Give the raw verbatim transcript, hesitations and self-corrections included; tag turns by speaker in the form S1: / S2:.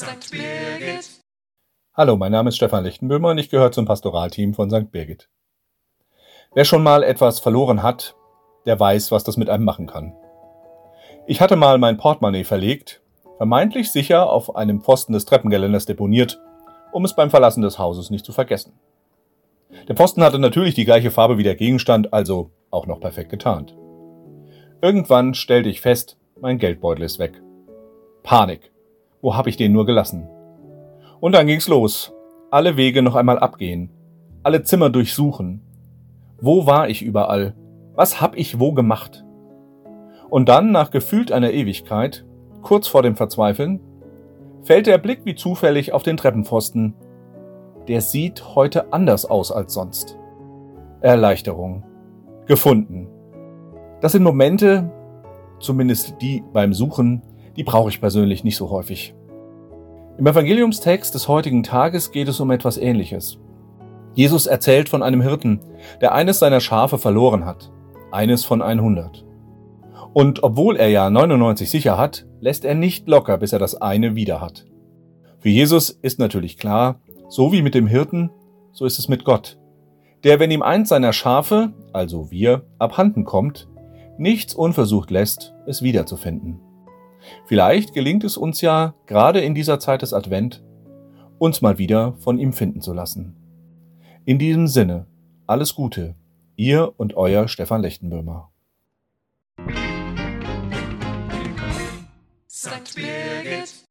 S1: Sankt Birgit.
S2: Hallo, mein Name ist Stefan Lichtenböhmer und ich gehöre zum Pastoralteam von Sankt Birgit. Wer schon mal etwas verloren hat, der weiß, was das mit einem machen kann. Ich hatte mal mein Portemonnaie verlegt, vermeintlich sicher auf einem Pfosten des Treppengeländers deponiert, um es beim Verlassen des Hauses nicht zu vergessen. Der Pfosten hatte natürlich die gleiche Farbe wie der Gegenstand, also auch noch perfekt getarnt. Irgendwann stellte ich fest, mein Geldbeutel ist weg. Panik. Wo habe ich den nur gelassen? Und dann ging's los. Alle Wege noch einmal abgehen. Alle Zimmer durchsuchen. Wo war ich überall? Was hab ich wo gemacht? Und dann, nach gefühlt einer Ewigkeit, kurz vor dem Verzweifeln, fällt der Blick wie zufällig auf den Treppenpfosten. Der sieht heute anders aus als sonst. Erleichterung. Gefunden. Das sind Momente, zumindest die beim Suchen, die brauche ich persönlich nicht so häufig. Im Evangeliumstext des heutigen Tages geht es um etwas Ähnliches. Jesus erzählt von einem Hirten, der eines seiner Schafe verloren hat, eines von hundert. Und obwohl er ja neunundneunzig sicher hat, lässt er nicht locker, bis er das eine wieder hat. Für Jesus ist natürlich klar, so wie mit dem Hirten, so ist es mit Gott, der, wenn ihm eins seiner Schafe, also wir, abhanden kommt, nichts unversucht lässt, es wiederzufinden. Vielleicht gelingt es uns ja, gerade in dieser Zeit des Advent, uns mal wieder von ihm finden zu lassen. In diesem Sinne, alles Gute, ihr und euer Stefan Lichtenböhmer.
S1: Sankt Birgit.